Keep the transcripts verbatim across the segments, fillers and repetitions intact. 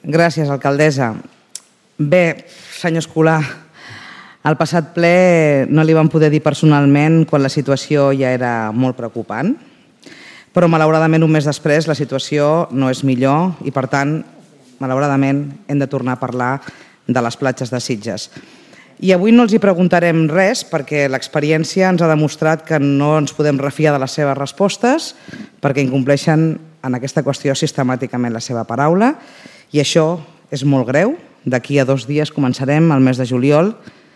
Gràcies, alcaldessa. Bé, senyor Escolà, al passat ple no li vam poder dir personalment quan la situació ja era molt preocupant, però malauradament un mes després la situació no és millor i per tant, malauradament, hem de tornar a parlar de les platges de Sitges. I avui no els hi preguntarem res perquè l'experiència ens ha demostrat que no ens podem refiar de les seves respostes perquè incompleixen en aquesta qüestió sistemàticament la seva paraula i això és molt greu. D'aquí a dos dies començarem el mes de juliol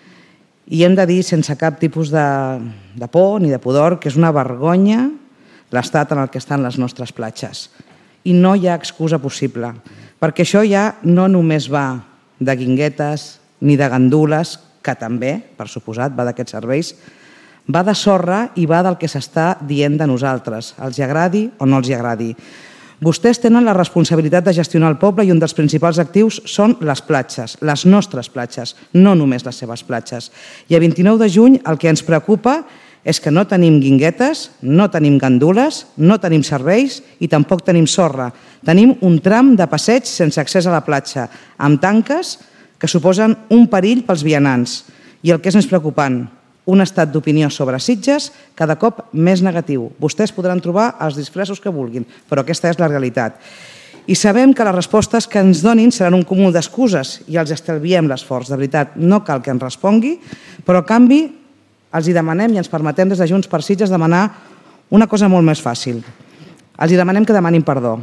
i hem de dir sense cap tipus de, de por ni de pudor que és una vergonya l'estat en el que estan les nostres platges. I no hi ha excusa possible, perquè això ja no només va de guinguetes ni de gandules, que també, per suposat, va d'aquests serveis, va de sorra i va del que s'està dient de nosaltres, els hi agradi o no els hi agradi. Vostès tenen la responsabilitat de gestionar el poble i un dels principals actius són les platges, les nostres platges, no només les seves platges. I a vint-i-nou de juny el que ens preocupa és que no tenim guinguetes, no tenim gandules, no tenim serveis i tampoc tenim sorra. Tenim un tram de passeig sense accés a la platja, amb tanques que suposen un perill pels vianants. I el que és més preocupant, un estat d'opinió sobre Sitges cada cop més negatiu. Vostès podran trobar els disfressos que vulguin, però aquesta és la realitat. I sabem que les respostes que ens donin seran un cúmul d'excuses i els estalviem l'esforç. De veritat, no cal que ens respongui, però a canvi els hi demanem i ens permetem des de Junts per Sitges demanar una cosa molt més fàcil. Els hi demanem que demanin perdó.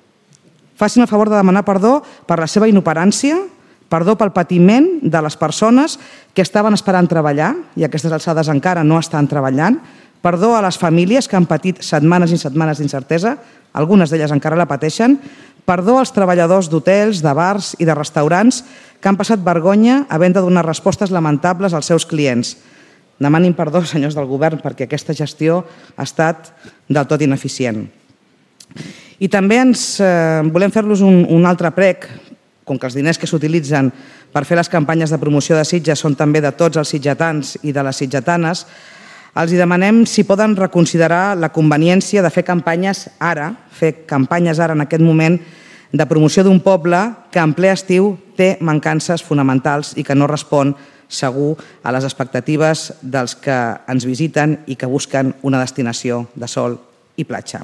Facin el favor de demanar perdó per la seva inoperància, perdó pel patiment de les persones que estaven esperant treballar i a aquestes alçades encara no estan treballant, perdó a les famílies que han patit setmanes i setmanes d'incertesa, algunes d'elles encara la pateixen, perdó als treballadors d'hotels, de bars i de restaurants que han passat vergonya havent de donar respostes lamentables als seus clients. Demanin perdó, senyors del govern, perquè aquesta gestió ha estat del tot ineficient. I també ens eh, volem fer-los un, un altre prec, com que els diners que s'utilitzen per fer les campanyes de promoció de Sitges són també de tots els sitgetans i de les sitgetanes, els demanem si poden reconsiderar la conveniència de fer campanyes ara, fer campanyes ara en aquest moment de promoció d'un poble que en ple estiu té mancances fonamentals i que no respon segur a les expectatives dels que ens visiten i que busquen una destinació de sol i platja.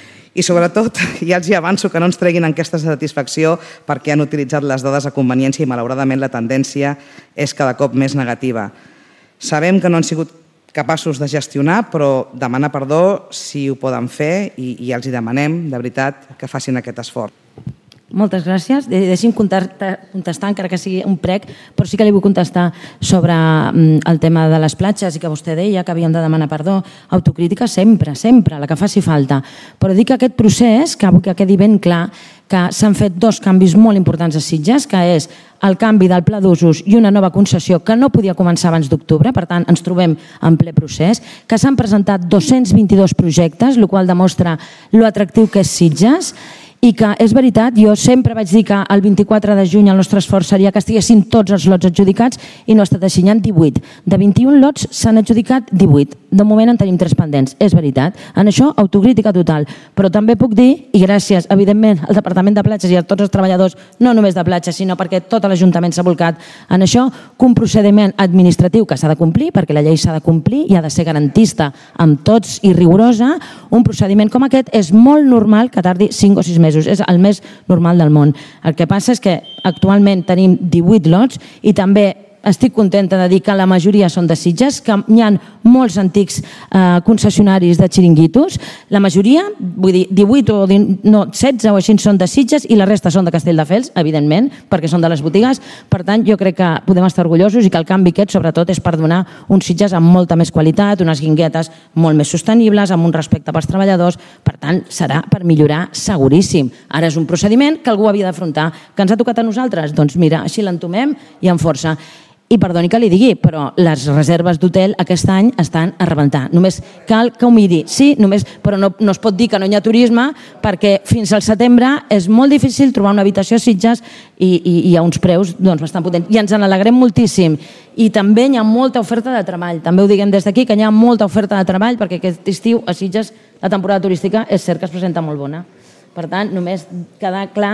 I sobretot, ja els hi avanço que no ens treguin enquestes de satisfacció perquè han utilitzat les dades a conveniència i malauradament la tendència és cada cop més negativa. Sabem que no han sigut capaços de gestionar, però demanar perdó si ho poden fer i, i els hi demanem, de veritat, que facin aquest esforç. Moltes gràcies. Deixi'm contestar, encara que sigui un prec, però sí que li vull contestar sobre el tema de les platges i que vostè deia que havíem de demanar perdó. Autocrítica sempre, sempre, la que faci falta. Però dic que aquest procés, que vull que quedi ben clar, que s'han fet dos canvis molt importants a Sitges, que és el canvi del pla d'usos i una nova concessió que no podia començar abans d'octubre, per tant ens trobem en ple procés, que s'han presentat dos-cents vint-i-dos projectes, el qual demostra l'atractiu que és Sitges, i que és veritat, jo sempre vaig dir que el vint-i-quatre de juny el nostre esforç seria que estiguessin tots els lots adjudicats i no ha estat així, n'hi ha divuit. De vint-i-un lots s'han adjudicat divuit. De moment en tenim tres pendents, és veritat. En això, autocrítica total. Però també puc dir, i gràcies, evidentment, al Departament de Platges i a tots els treballadors, no només de platges, sinó perquè tot l'Ajuntament s'ha volcat en això, que un procediment administratiu que s'ha de complir, perquè la llei s'ha de complir i ha de ser garantista amb tots i rigorosa, un procediment com aquest és molt normal que tardi cinc o sis mesos. És el més normal del món. El que passa és que actualment tenim divuit lots i també estic contenta de dir que la majoria són de Sitges, que hi ha molts antics concessionaris de xiringuitos. La majoria, vull dir, divuit o setze o així són de Sitges i la resta són de Castelldefels, evidentment, perquè són de les botigues. Per tant, jo crec que podem estar orgullosos i que el canvi aquest, sobretot, és per donar uns Sitges amb molta més qualitat, unes guinguetes molt més sostenibles, amb un respecte pels treballadors. Per tant, serà per millorar seguríssim. Ara és un procediment que algú havia d'afrontar. Que ens ha tocat a nosaltres? Doncs mira, així l'entomem i amb força. I perdoni que li digui, però les reserves d'hotel aquest any estan a rebentar. Només cal que ho miri. Sí, només, però no, no es pot dir que no hi ha turisme perquè fins al setembre és molt difícil trobar una habitació a Sitges i, i, i a uns preus doncs, bastant potents. I ens en alegrem moltíssim. I també hi ha molta oferta de treball. També ho diguem des d'aquí, que hi ha molta oferta de treball perquè aquest estiu a Sitges la temporada turística és cert que es presenta molt bona. Per tant, només quedar clar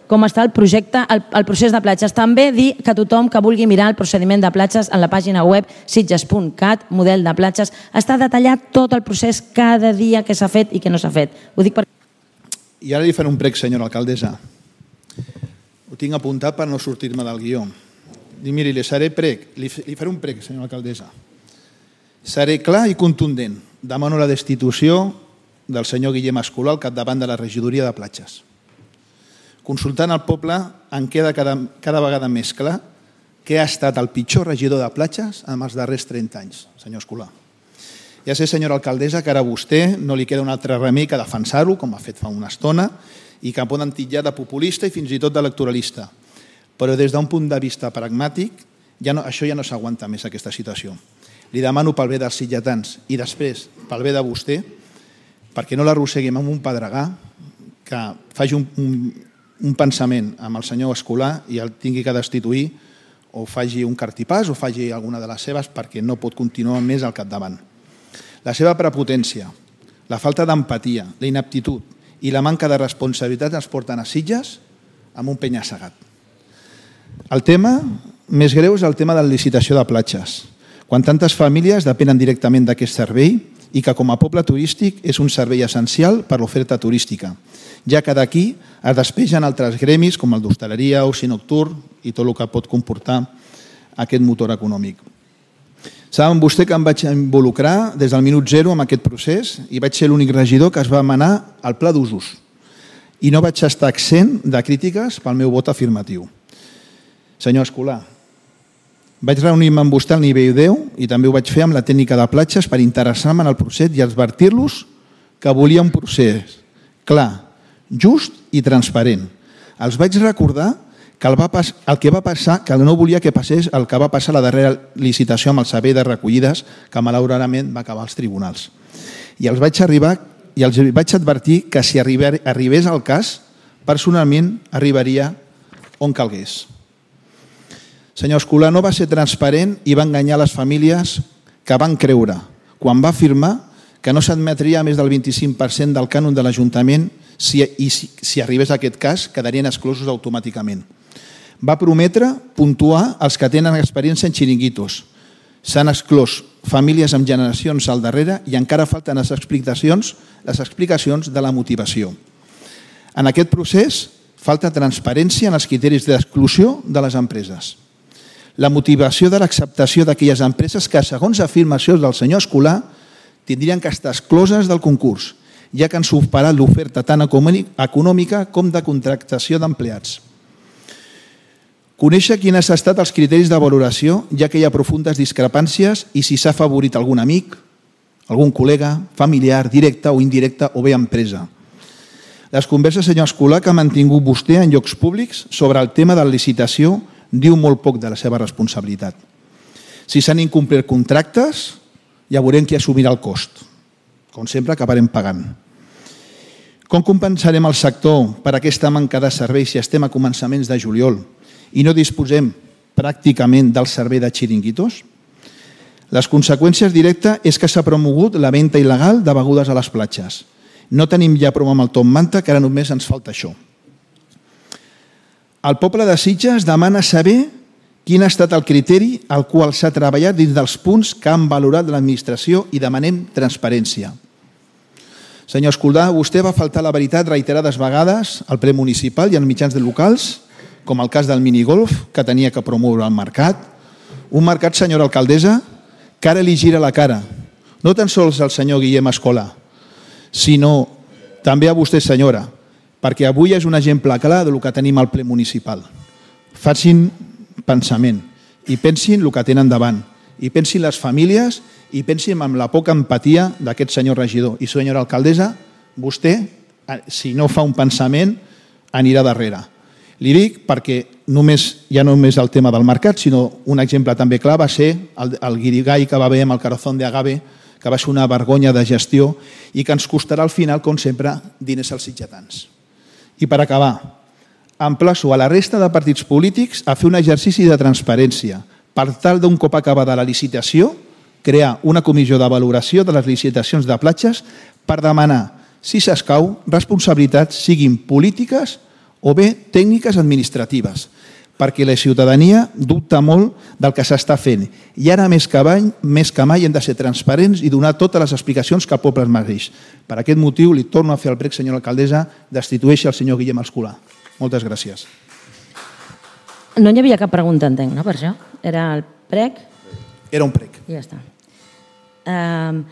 com està el projecte, el, el procés de platges. També dir que tothom que vulgui mirar el procediment de platges en la pàgina web sitges punt cat, model de platges, està detallat tot el procés cada dia que s'ha fet i que no s'ha fet. Ho dic per... I ara li faré un prec, senyora alcaldessa. Ho tinc apuntat per no sortir-me del guió. Dic, miri, li faré prec, li faré un prec, senyora alcaldessa. Seré clar i contundent. Demano la destitució del senyor Guillem Escolà al capdavant de la regidoria de platges. Consultant el poble, en queda cada, cada vegada més clar que ha estat el pitjor regidor de platges en els darrers trenta anys, senyor Escolà. Ja sé, senyora alcaldessa, que ara a vostè no li queda un altre remei que defensar-ho, com ha fet fa una estona, i que poden titllar de populista i fins i tot d'electoralista. Però des d'un punt de vista pragmàtic, ja no, això ja no s'aguanta més, aquesta situació. Li demano pel bé dels sitgetans i després pel bé de vostè, perquè no l'arrosseguim amb un pedregà, que faci un, un, un pensament amb el senyor Escolà i el tingui que destituir, o faci un cartipàs o faci alguna de les seves, perquè no pot continuar més al capdavant. La seva prepotència, la falta d'empatia, la inaptitud i la manca de responsabilitat ens porten a Sitges amb un penya-segat. El tema més greu és el tema de la licitació de platges, quan tantes famílies depenen directament d'aquest servei i que com a poble turístic és un servei essencial per l'oferta turística, ja que d'aquí es despegen altres gremis com el d'hostaleria, oci nocturn i tot el que pot comportar aquest motor econòmic. Saben vostè que em vaig involucrar des del minut zero amb aquest procés i vaig ser l'únic regidor que es va manar al pla d'usos i no vaig estar exempt de crítiques pel meu vot afirmatiu. Senyor Escolà, vaig reunir-me amb vostè al nivell deu i també ho vaig fer amb la tècnica de platges per interessar-me en el procés i advertir-los que volia un procés clar, just i transparent. Els vaig recordar que el, va pas, el que va passar, que no volia que passés el que va passar a la darrera licitació amb el servei de recollides, que malauradament va acabar als tribunals. I els vaig arribar i els vaig advertir que si arribés al cas, personalment arribaria on calgués. Senyor Escolà, no va ser transparent i va enganyar les famílies que van creure quan va afirmar que no s'admetria més del vint-i-cinc per cent del cànon de l'Ajuntament si, i si, si arribés a aquest cas quedarien exclosos automàticament. Va prometre puntuar els que tenen experiència en xiringuitos. S'han exclòs famílies amb generacions al darrere i encara falten les explicacions, les explicacions de la motivació. En aquest procés falta transparència en els criteris d'exclusió de les empreses. La motivació de l'acceptació d'aquelles empreses que, segons afirmacions del senyor Escolà, tindrien que estar excloses del concurs, ja que han superat l'oferta tant econòmica com de contractació d'empleats. Conèixer quins han estat els criteris de valoració, ja que hi ha profundes discrepàncies i si s'ha favorit algun amic, algun col·lega, familiar, directe o indirecte o bé empresa. Les converses, senyor Escolà, que ha mantingut vostè en llocs públics sobre el tema de la licitació diu molt poc de la seva responsabilitat. Si s'han incomplert contractes, ja veurem qui assumirà el cost. Com sempre, acabarem pagant. Com compensarem el sector per aquesta manca de serveis si estem a començaments de juliol i no disposem pràcticament del servei de xiringuitos? Les conseqüències directes és que s'ha promogut la venda il·legal de begudes a les platges. No tenim ja prou amb el top manta, que ara només ens falta això. El poble de Sitges demana saber quin ha estat el criteri al qual s'ha treballat dins dels punts que han valorat l'administració i demanem transparència. Senyor Escolà, vostè va faltar la veritat reiterades vegades al ple municipal i en mitjans locals, com el cas del minigolf, que tenia que promoure el mercat. Un mercat, senyora alcaldessa, que ara li gira la cara, no tan sols al senyor Guillem Escolà, sinó també a vostè, senyora, perquè avui és un exemple clar del que tenim al ple municipal. Facin pensament i pensin el que tenen davant, i pensin les famílies i pensin amb la poca empatia d'aquest senyor regidor. I senyora alcaldessa, vostè, si no fa un pensament, anirà darrere. Li dic perquè només, ja no només el tema del mercat, sinó un exemple també clar va ser el, el guirigall que va haver amb el Corazón de Agave, que va ser una vergonya de gestió i que ens costarà al final, com sempre, diners als sitgetans. I per acabar, emplaço a la resta de partits polítics a fer un exercici de transparència per tal d'un cop acabada la licitació, crear una comissió de valoració de les licitacions de platges per demanar, si s'escau, responsabilitats siguin polítiques o bé tècniques administratives, perquè la ciutadania dubta molt del que s'està fent i ara més que mai, més que mai hem de ser transparents i donar totes les explicacions que el poble es mereix. Per aquest motiu li torno a fer el prec, senyora alcaldessa, destitueixi el senyor Guillem Escolà. Moltes gràcies. No hi havia cap pregunta, entenc, no, per això? Era el prec? Era un prec. I ja està. Uh,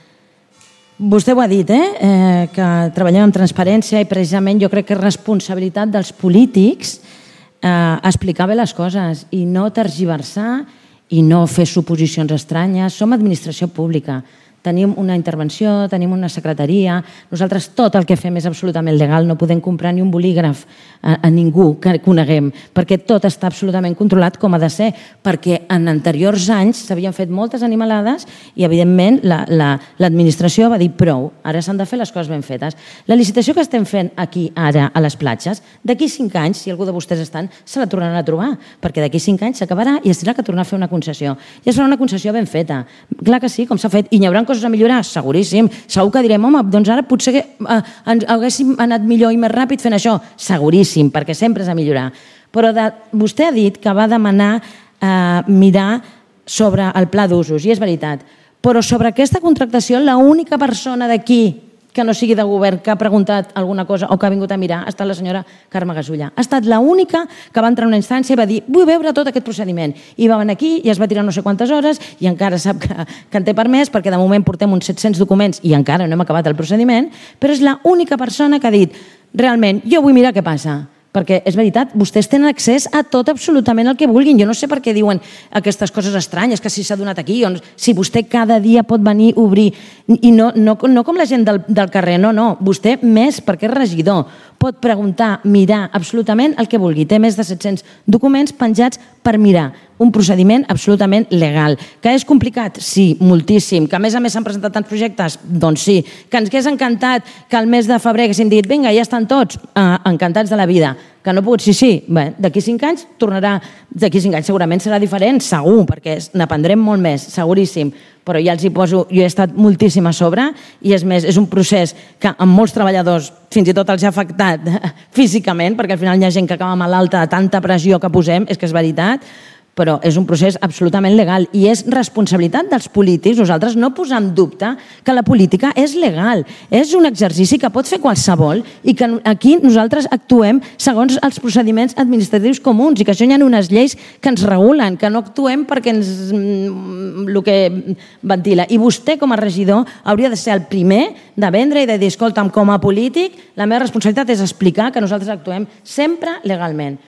vostè ho ha dit, eh? eh? que treballem amb transparència i precisament jo crec que és responsabilitat dels polítics eh, explicar bé les coses i no tergiversar i no fer suposicions estranyes. Som administració pública. Tenim una intervenció, tenim una secretaria, nosaltres tot el que fem és absolutament legal, no podem comprar ni un bolígraf a, a ningú que coneguem, perquè tot està absolutament controlat com ha de ser, perquè en anteriors anys s'havien fet moltes animalades i evidentment l'administració la, la, va dir prou, ara s'han de fer les coses ben fetes. La licitació que estem fent aquí ara a les platges, d'aquí cinc anys, si algú de vostès estan, se la tornaran a trobar, perquè d'aquí cinc anys s'acabarà i es tindrà que tornar a fer una concessió. I serà una concessió ben feta. Clar que sí, com s'ha fet, i n'hi haurà coses a millorar? Seguríssim. Segur que direm, home, doncs ara potser eh, ens haguéssim anat millor i més ràpid fent això. Seguríssim, perquè sempre és a millorar. Però de, vostè ha dit que va demanar eh, mirar sobre el pla d'usos, i és veritat. Però sobre aquesta contractació, l'única persona d'aquí que no sigui de govern que ha preguntat alguna cosa o que ha vingut a mirar ha estat la senyora Carme Gasulla. Ha estat l'única que va entrar en una instància i va dir vull veure tot aquest procediment. I va venir aquí i es va tirar no sé quantes hores i encara sap que, que en té permès perquè de moment portem uns set-cents documents i encara no hem acabat el procediment, però és l'única persona que ha dit realment jo vull mirar què passa. Perquè és veritat, vostès tenen accés a tot absolutament el que vulguin. Jo no sé per què diuen aquestes coses estranyes, que si s'ha donat aquí, o si vostè cada dia pot venir a obrir, i no, no, no com la gent del, del carrer, no, no, vostè més, perquè és regidor, pot preguntar, mirar absolutament el que vulgui. Té més de set-cents documents penjats per mirar. Un procediment absolutament legal. Que és complicat? Sí, moltíssim. Que a més a més s'han presentat tants projectes? Doncs sí. Que ens hagués encantat que al mes de febrer haguessin dit vinga, ja estan tots, eh, encantats de la vida. Que no ha pogut, sí, sí. Bé, d'aquí cinc anys tornarà, d'aquí cinc anys segurament serà diferent, segur, perquè n'aprendrem molt més, seguríssim. Però ja els hi poso, jo he estat moltíssim a sobre i és més, és un procés que amb molts treballadors fins i tot els ha afectat físicament, perquè al final hi ha gent que acaba malalta de tanta pressió que posem, és que és veritat, però és un procés absolutament legal i és responsabilitat dels polítics, nosaltres no posar en dubte que la política és legal, és un exercici que pot fer qualsevol i que aquí nosaltres actuem segons els procediments administratius comuns i que això hi ha unes lleis que ens regulen, que no actuem perquè ens el que ventila. I vostè com a regidor hauria de ser el primer de vendre i de dir, escolta'm, com a polític la meva responsabilitat és explicar que nosaltres actuem sempre legalment.